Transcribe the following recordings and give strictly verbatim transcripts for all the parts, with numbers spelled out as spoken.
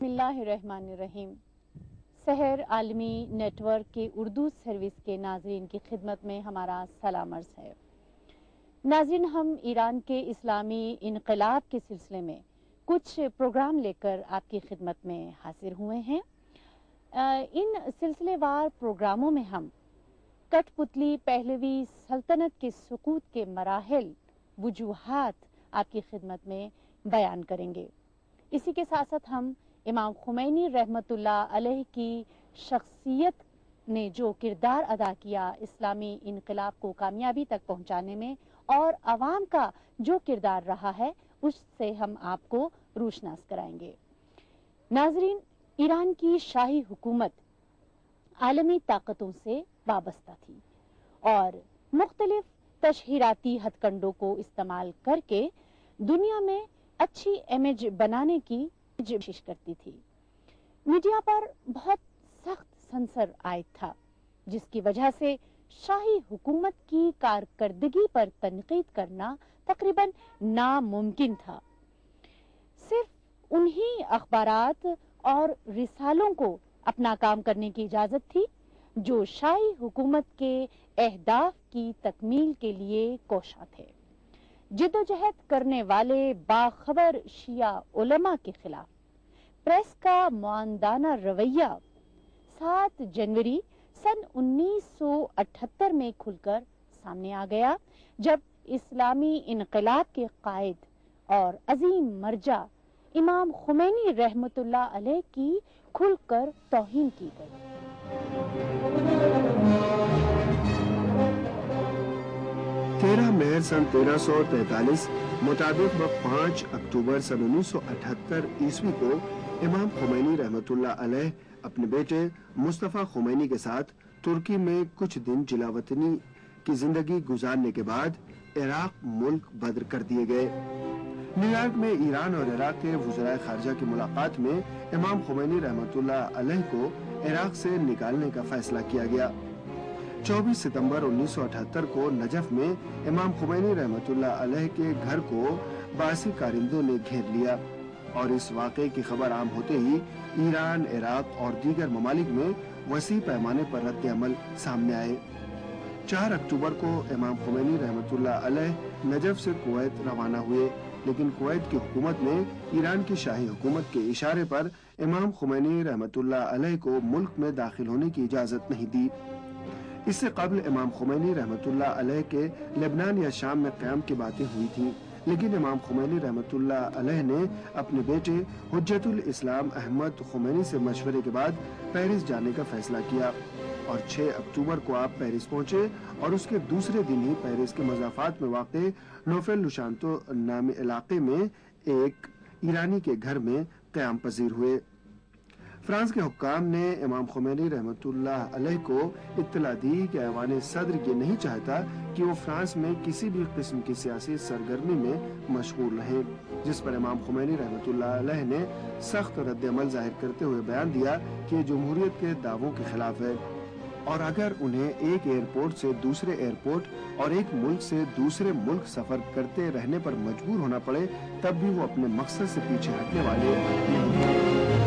بسم اللہ الرحمن الرحیم۔ سحر عالمی نیٹ ورک کے اردو سروس کے ناظرین کی خدمت میں ہمارا سلام عرض ہے۔ ناظرین، ہم ایران کے اسلامی انقلاب کے سلسلے میں کچھ پروگرام لے کر آپ کی خدمت میں حاضر ہوئے ہیں۔ ان سلسلے وار پروگراموں میں ہم کٹ پتلی پہلوی سلطنت کے سقوط کے مراحل، وجوہات آپ کی خدمت میں بیان کریں گے۔ اسی کے ساتھ ساتھ ہم امام خمینی رحمت اللہ علیہ کی شخصیت نے جو کردار ادا کیا اسلامی انقلاب کو کامیابی تک پہنچانے میں، اور عوام کا جو کردار رہا ہے، اس سے ہم آپ کو روشناس کرائیں گے۔ ناظرین، ایران کی شاہی حکومت عالمی طاقتوں سے وابستہ تھی اور مختلف تشہیراتی ہتھ کنڈوں کو استعمال کر کے دنیا میں اچھی امیج بنانے کی کوشش کرتی تھی۔ میڈیا پر بہت سخت سنسر عائد تھا، جس کی وجہ سے شاہی حکومت کی کارکردگی پر تنقید کرنا تقریباً ناممکن تھا۔ صرف انہی اخبارات اور رسالوں کو اپنا کام کرنے کی اجازت تھی جو شاہی حکومت کے اہداف کی تکمیل کے لیے کوشاں تھے۔ جدوجہد کرنے والے باخبر شیعہ علماء کے خلاف پریس کا معاندانہ رویہ سات جنوری سن انیس سو اٹھہتر میں کھل کر سامنے آ گیا، جب اسلامی انقلاب کے قائد اور عظیم مرجع امام خمینی رحمت اللہ علیہ کی کھل کر توہین کی گئی۔ تیرہ مہر سن تیرہ سو تینتالیس مطابق و پانچ اکتوبر سن انیس سو اٹھہتر عیسوی کو امام خمینی رحمت اللہ علیہ اپنے بیٹے مصطفیٰ خمینی کے ساتھ ترکی میں کچھ دن جلا وطنی کی زندگی گزارنے کے بعد عراق ملک بدر کر دیے گئے۔ نیو یارک میں ایران اور عراق کے وزرائے خارجہ کی ملاقات میں امام خمینی رحمت اللہ علیہ کو عراق سے نکالنے کا فیصلہ کیا گیا۔ چوبیس ستمبر انیس سو اٹھہتر کو نجف میں امام خمینی رحمت اللہ علیہ کے گھر کو باسی کارندوں نے گھیر لیا، اور اس واقعے کی خبر عام ہوتے ہی ایران، عراق اور دیگر ممالک میں وسیع پیمانے پر رد عمل سامنے آئے۔ چار اکتوبر کو امام خمینی رحمت اللہ علیہ نجف سے کویت روانہ ہوئے، لیکن کویت کی حکومت نے ایران کی شاہی حکومت کے اشارے پر امام خمینی رحمت اللہ علیہ کو ملک میں داخل ہونے کی اجازت نہیں دی۔ اس سے قبل امام خمینی رحمت اللہ علیہ کے لبنان یا شام میں قیام کی باتیں ہوئی تھیں، لیکن امام خمینی رحمت اللہ علیہ نے اپنے بیٹے حجت الاسلام احمد خمینی سے مشورے کے بعد پیرس جانے کا فیصلہ کیا، اور چھ اکتوبر کو آپ پیرس پہنچے اور اس کے دوسرے دن ہی پیرس کے مضافات میں واقع نوفل لوشانتو نامی علاقے میں ایک ایرانی کے گھر میں قیام پذیر ہوئے۔ فرانس کے حکام نے امام خمینی رحمت اللہ علیہ کو اطلاع دی کہ ایوان صدر یہ نہیں چاہتا کہ وہ فرانس میں کسی بھی قسم کی سیاسی سرگرمی میں مشغول رہیں، جس پر امام خمینی رحمت اللہ علیہ نے سخت رد عمل ظاہر کرتے ہوئے بیان دیا کہ یہ جمہوریت کے دعووں کے خلاف ہے، اور اگر انہیں ایک ایئرپورٹ سے دوسرے ایئرپورٹ اور ایک ملک سے دوسرے ملک سفر کرتے رہنے پر مجبور ہونا پڑے تب بھی وہ اپنے مقصد سے پیچھے ہٹنے والے نہیں۔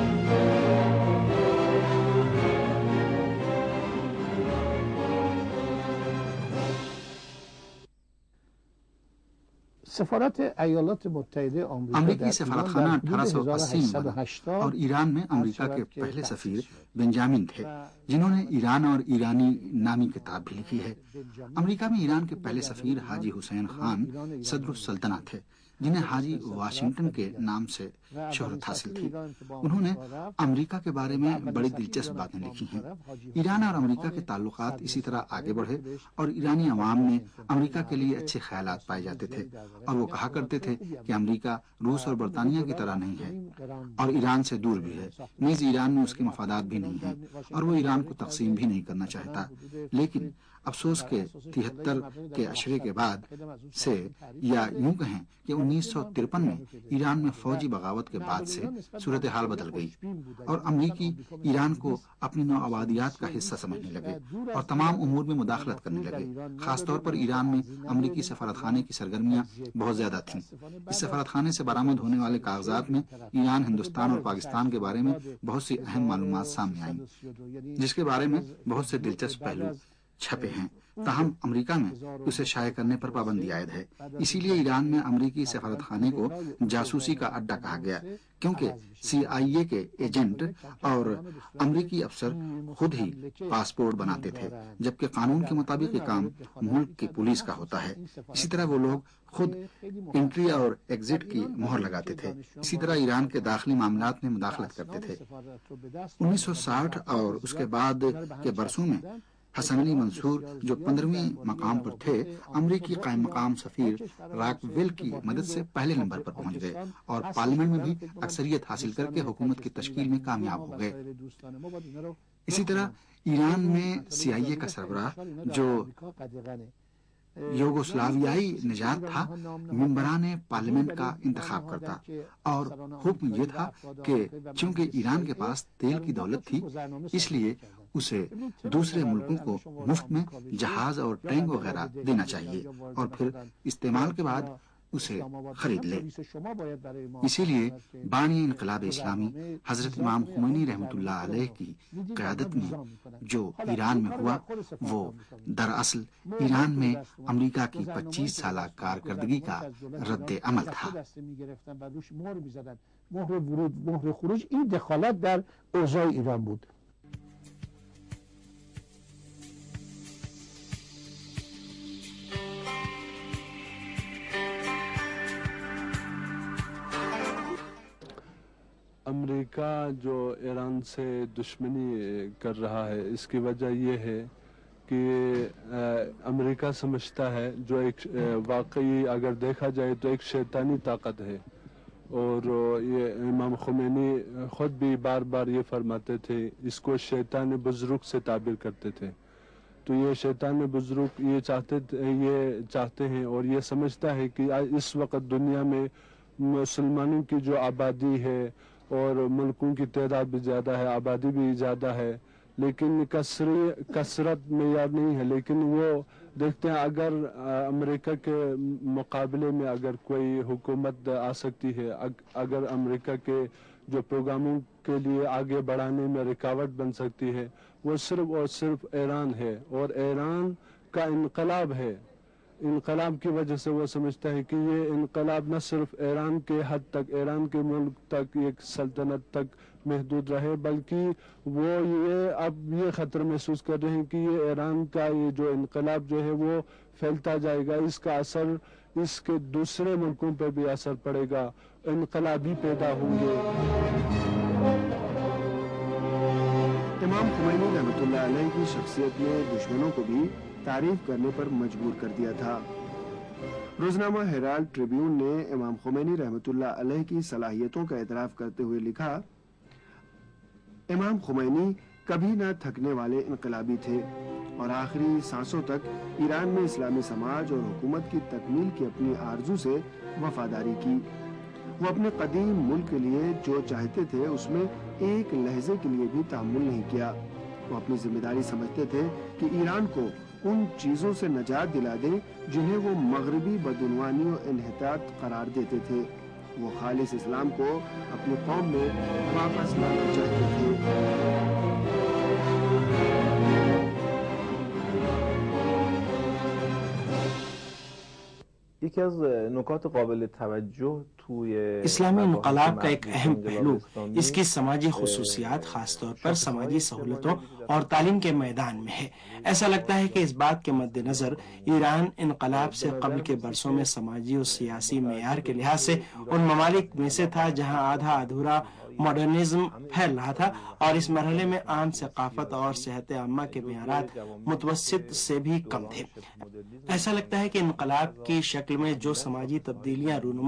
سفارت ایالات متحده آمریکا امریکی سفارتخانہ اٹھارہ سو اسی میں بنا اور ایران میں امریکا کے پہلے سفیر بنجامن تھے، جنہوں نے ایران اور ایرانی نامی کتاب بھی لکھی ہے۔ امریکا میں ایران کے پہلے سفیر حاجی حسین خان صدر السلطنہ تھے، جنہیں حاجی واشنگٹن کے نام سے شہرت حاصل تھی۔ انہوں نے امریکہ کے بارے میں بڑی دلچسپ باتیں لکھی ہیں۔ ایران اور امریکہ کے تعلقات اسی طرح آگے بڑھے اور ایرانی عوام میں امریکہ کے لیے اچھے خیالات پائے جاتے تھے، اور وہ کہا کرتے تھے کہ امریکہ روس اور برطانیہ کی طرح نہیں ہے اور ایران سے دور بھی ہے، نیز ایران میں اس کے مفادات بھی نہیں ہیں اور وہ ایران کو تقسیم بھی نہیں کرنا چاہتا۔ لیکن افسوس کے تہتر کے عشرے کے بعد سے، یا یوں کہیں کہ انیس سو ترپن میں ایران میں فوجی بغاوت کے بعد سے صورتحال بدل گئی اور امریکی ایران کو اپنی نوآبادیات کا حصہ سمجھنے لگے اور تمام امور میں مداخلت کرنے لگے۔ خاص طور پر ایران میں امریکی سفارت خانے کی سرگرمیاں بہت زیادہ تھیں۔ اس سفارت خانے سے برآمد ہونے والے کاغذات میں ایران، ہندوستان اور پاکستان کے بارے میں بہت سی اہم معلومات سامنے آئیں، جس کے بارے میں بہت سے دلچسپ پہلو چھپے ہیں، تاہم امریکہ میں اسے شائع کرنے پر پابندی عائد ہے۔ اسی لیے ایران میں امریکی سفارت خانے کو جاسوسی کا اڈا کہا گیا، کیونکہ سی آئی اے کے ایجنٹ اور امریکی افسر خود ہی پاسپورٹ بناتے تھے، جبکہ قانون کے مطابق یہ کام ملک کی پولیس کا ہوتا ہے۔ اسی طرح وہ لوگ خود انٹری اور ایگزٹ کی مہر لگاتے تھے۔ اسی طرح ایران کے داخلی معاملات میں مداخلت کرتے تھے۔ انیس سو ساٹھ اور اس کے بعد کے برسوں میں حسن علی منصور، جو پندرہویں مقام پر تھے، امریکی قائم مقام سفیر راک ویل کی مدد سے پہلے نمبر پر پہنچ گئے اور پارلیمنٹ میں بھی اکثریت حاصل کر کے حکومت کی تشکیل میں کامیاب ہو گئے۔ اسی طرح ایران میں سی آئی اے کا سربراہ، جو یوگوسلاویائی نژاد تھا، ممبران پارلیمنٹ کا انتخاب کرتا اور حکم یہ تھا کہ چونکہ ایران کے پاس تیل کی دولت تھی، اس لیے اسے دوسرے ملکوں کو مفت میں جہاز اور ٹینک وغیرہ دینا چاہیے اور پھر استعمال کے بعد اسے خرید لے۔ اسی لیے بانی انقلاب اسلامی حضرت امام خمینی رحمۃ اللہ علیہ کی قیادت میں جو ایران میں ہوا، وہ دراصل ایران میں امریکہ کی پچیس سالہ کارکردگی کا رد عمل تھا۔ مهر ورود، مهر خروج، این دخالت در اوضاع ایران بود۔ امریکہ جو ایران سے دشمنی کر رہا ہے، اس کی وجہ یہ ہے کہ امریکہ سمجھتا ہے جو ایک واقعی اگر دیکھا جائے تو ایک شیطانی طاقت ہے، اور یہ امام خمینی خود بھی بار بار یہ فرماتے تھے، اس کو شیطان بزرگ سے تعبیر کرتے تھے۔ تو یہ شیطان بزرگ یہ چاہتے یہ چاہتے ہیں اور یہ سمجھتا ہے کہ اس وقت دنیا میں مسلمانوں کی جو آبادی ہے اور ملکوں کی تعداد بھی زیادہ ہے، آبادی بھی زیادہ ہے، لیکن کثرت کثرت معیار نہیں ہے، لیکن وہ دیکھتے ہیں اگر امریکہ کے مقابلے میں اگر کوئی حکومت آ سکتی ہے، اگر امریکہ کے جو پروگراموں کے لیے آگے بڑھانے میں رکاوٹ بن سکتی ہے، وہ صرف اور صرف ایران ہے، اور ایران کا انقلاب ہے۔ انقلاب کی وجہ سے وہ سمجھتا ہے کہ یہ انقلاب نہ صرف ایران کے حد تک، ایران کے ملک تک، ایک سلطنت تک محدود رہے، بلکہ وہ یہ اب یہ خطر محسوس کر رہے ہیں کہ یہ ایران کا یہ جو انقلاب جو ہے وہ پھیلتا جائے گا، اس کا اثر اس کے دوسرے ملکوں پہ بھی اثر پڑے گا، انقلابی پیدا ہوں گے۔ امام خمینی رحمۃ اللہ علیہ کی شخصیت نے دشمنوں کو بھی تعریف کرنے پر مجبور کر دیا تھا۔ روزنامہ ہیرالڈ ٹریبیون نے امام خمینی رحمۃ اللہ علیہ کی صلاحیتوں کا اعتراف کرتے ہوئے لکھا، امام خمینی کبھی نہ تھکنے والے انقلابی تھے اور آخری سانسوں تک ایران میں اسلامی سماج اور حکومت کی تکمیل کی اپنی آرزو سے وفاداری کی۔ وہ اپنے قدیم ملک کے لیے جو چاہتے تھے اس میں ایک لحظے کے لیے بھی تحمل نہیں کیا۔ وہ اپنی ذمہ داری سمجھتے تھے کہ ایران کو ان چیزوں سے نجات دلا دیں جنہیں وہ مغربی بدعنوانی و انحطاط قرار دیتے تھے۔ وہ خالص اسلام کو اپنی قوم میں واپس لانا چاہتے تھے۔ یکی از نکات قابل توجہ توی اسلامی انقلاب کا ایک اہم پہلو اس کی سماجی خصوصیات، خاص طور پر سماجی سہولتوں اور تعلیم کے میدان میں ہے۔ ایسا لگتا ہے کہ اس بات کے مد نظر ایران انقلاب سے قبل کے برسوں میں سماجی اور سیاسی معیار کے لحاظ سے ان ممالک میں سے تھا جہاں آدھا ادھورا ماڈرنزم پھیل رہا تھا، اور اس مرحلے میں عام ثقافت اور صحت عامہ کے معیارات متوسط سے بھی کم تھے۔ ایسا لگتا ہے کہ انقلاب کی شکل میں جو سماجی تبدیلیاں رونما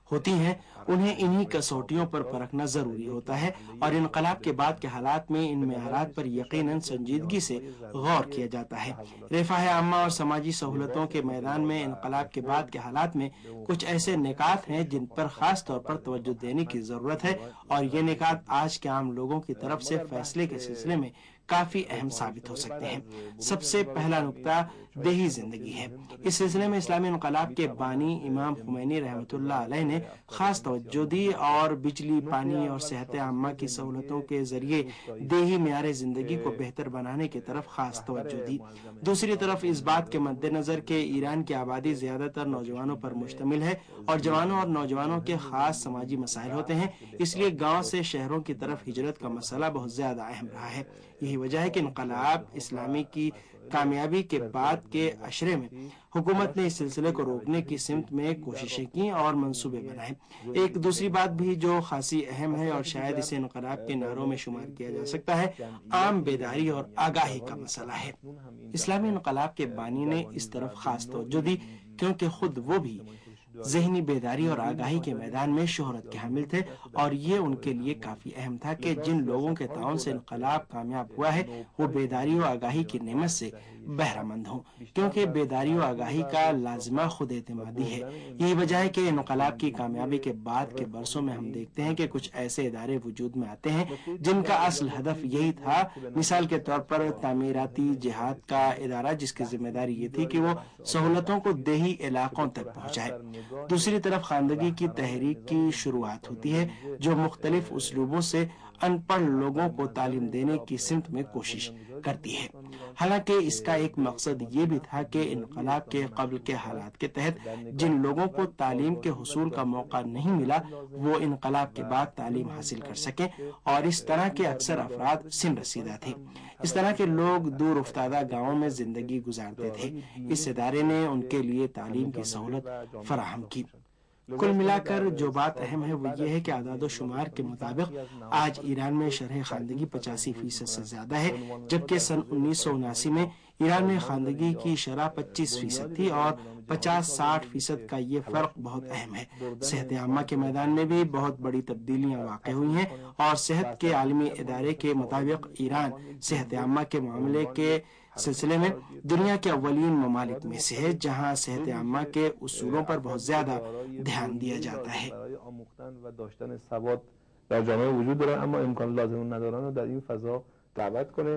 ہوتی ہیں انہیں انہی کسوٹیوں پر پرکھنا ضروری ہوتا ہے اور انقلاب کے بعد کے حالات میں ان معیارات پر یقیناً سنجیدگی سے غور کیا جاتا ہے۔ رفاہ عامہ اور سماجی سہولتوں کے میدان میں انقلاب کے بعد کے حالات میں کچھ ایسے نکات ہیں جن پر خاص طور پر توجہ دینے کی ضرورت ہے اور یہ نکات آج کے عام لوگوں کی طرف سے فیصلے کے سلسلے میں کافی اہم ثابت ہو سکتے ہیں۔ سب سے پہلا نقطہ دیہی زندگی ہے۔ اس سلسلے میں اسلامی انقلاب کے بانی امام خمینی رحمۃ اللہ علیہ نے خاص توجہ دی اور بجلی، پانی اور صحت عامہ کی سہولتوں کے ذریعے دیہی معیار زندگی کو بہتر بنانے کی طرف خاص توجہ دی۔ دوسری طرف اس بات کے مد نظر کہ ایران کی آبادی زیادہ تر نوجوانوں پر مشتمل ہے اور جوانوں اور نوجوانوں کے خاص سماجی مسائل ہوتے ہیں، اس لیے گاؤں سے شہروں کی طرف ہجرت کا مسئلہ بہت زیادہ اہم رہا ہے۔ یہی وجہ ہے کہ انقلاب اسلامی کی کامیابی کے بعد کے عشرے میں حکومت نے اس سلسلے کو روکنے کی سمت میں کوششیں کی اور منصوبے بنائے۔ ایک دوسری بات بھی جو خاصی اہم ہے اور شاید اسے انقلاب کے نعروں میں شمار کیا جا سکتا ہے، عام بیداری اور آگاہی کا مسئلہ ہے۔ اسلامی انقلاب کے بانی نے اس طرف خاص توجہ دی کیونکہ خود وہ بھی ذہنی بیداری اور آگاہی کے میدان میں شہرت کے حامل تھے اور یہ ان کے لیے کافی اہم تھا کہ جن لوگوں کے تعاون سے انقلاب کامیاب ہوا ہے وہ بیداری و آگاہی کی نعمت سے بہرہ مند ہوں، کیونکہ بیداری و آگاہی کا لازمہ خود اعتمادی ہے۔ یہی وجہ ہے کہ انقلاب کی کامیابی کے بعد کے برسوں میں ہم دیکھتے ہیں کہ کچھ ایسے ادارے وجود میں آتے ہیں جن کا اصل ہدف یہی تھا۔ مثال کے طور پر تعمیراتی جہاد کا ادارہ جس کی ذمہ داری یہ تھی کہ وہ سہولتوں کو دیہی علاقوں تک پہنچائے۔ دوسری طرف خواندگی کی تحریک کی شروعات ہوتی ہے جو مختلف اسلوبوں سے ان پڑھ لوگوں کو تعلیم دینے کی سمت میں کوشش کرتی ہے۔ حالانکہ اس کا ایک مقصد یہ بھی تھا کہ انقلاب کے قبل کے حالات کے تحت جن لوگوں کو تعلیم کے حصول کا موقع نہیں ملا وہ انقلاب کے بعد تعلیم حاصل کر سکیں، اور اس طرح کے اکثر افراد سن رسیدہ تھے۔ اس طرح کے لوگ دور افتادہ گاؤں میں زندگی گزارتے تھے۔ اس ادارے نے ان کے لیے تعلیم کی سہولت فراہم کی۔ کل ملا کر جو بات اہم ہے وہ یہ ہے کہ اعداد و شمار کے مطابق آج ایران میں شرح خواندگی پچاسی فیصد سے زیادہ ہے، جبکہ سن انیس سو اناسی میں ایران میں خواندگی کی شرح پچیس فیصد تھی اور پچاس ساٹھ فیصد کا یہ فرق بہت اہم ہے۔ صحت عامہ کے میدان میں بھی بہت بڑی تبدیلیاں واقع ہوئی ہیں اور صحت کے عالمی ادارے کے مطابق ایران صحت عامہ کے معاملے کے سلسلے میں دنیا کے اولین ممالک میں سے ہے جہاں صحت عامہ کے اصولوں پر بہت زیادہ دھیان دیا جاتا ہے۔ در جامعه وجود داره اما امکان لازم ندارن رو در این فضا دعوت کنه۔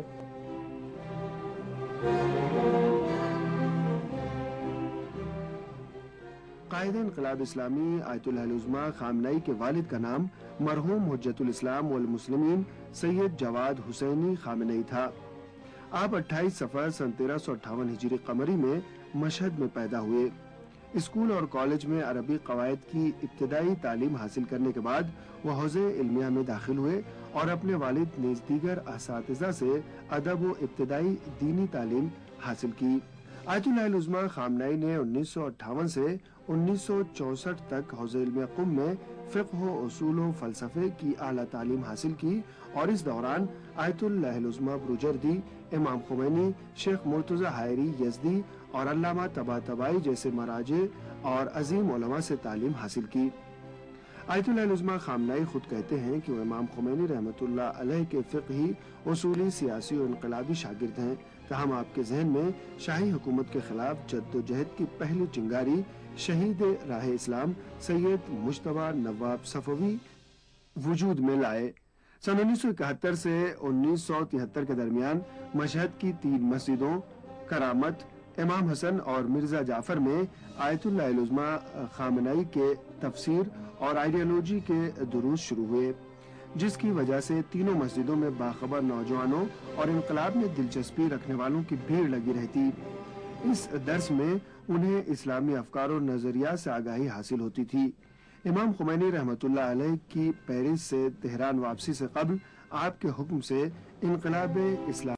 قائد انقلاب اسلامی آیت اللہ العظمیٰ خامنئی کے والد کا نام مرحوم حجت الاسلام والمسلمین سید جواد حسینی خامنئی تھا۔ آپ اٹھائیس صفر سن تیرہ سو اٹھاون ہجری قمری میں مشہد میں پیدا ہوئے۔ اسکول اور کالج میں عربی قواعد کی ابتدائی تعلیم حاصل کرنے کے بعد وہ حوزے علمیہ میں داخل ہوئے اور اپنے والد نیز دیگر اساتذہ سے ادب و ابتدائی دینی تعلیم حاصل کی۔ آیت اللہ العظمیٰ خامنئی نے انیس سو اٹھاون سے انیس سو چونسٹھ تک حوزے علم قم میں فقہ و اصول و فلسفے کی اعلیٰ تعلیم حاصل کی اور اس دوران آیت اللہ العظمیٰ بروجردی، امام خمینی، شیخ مرتضی حائری یزدی اور علامہ طباطبائی جیسے مراجع اور عظیم علماء سے تعلیم حاصل کی۔ آیت اللہ العظمیٰ خامنئی خود کہتے ہیں کہ وہ امام خمینی رحمۃ اللہ علیہ کے فقہی، اصولی، سیاسی اور انقلابی شاگرد ہیں، تاہم آپ کے ذہن میں شاہی حکومت کے خلاف جد و جہد کی پہلی چنگاری شہید راہ اسلام سید مجتبیٰ نواب صفوی وجود میں لائے۔ سن انیس سو اکہتر سے انیس سو تہتر کے درمیان مشہد کی تین مسجدوں کرامت، امام حسن اور مرزا جعفر میں آیت اللہ العظمیٰ خامنئی کے تفسیر اور آئیڈیالوجی کے دروس شروع ہوئے، جس کی وجہ سے تینوں مسجدوں میں باخبر نوجوانوں اور انقلاب میں دلچسپی رکھنے والوں کی بھیڑ لگی رہتی۔ اس درس میں انہیں اسلامی افکار و نظریات سے آگاہی حاصل ہوتی تھی۔ امام خمینی رحمۃ اللہ علیہ کی پیرس سے تہران واپسی سے قبل آپ کے حکم سے انقلاب اسلام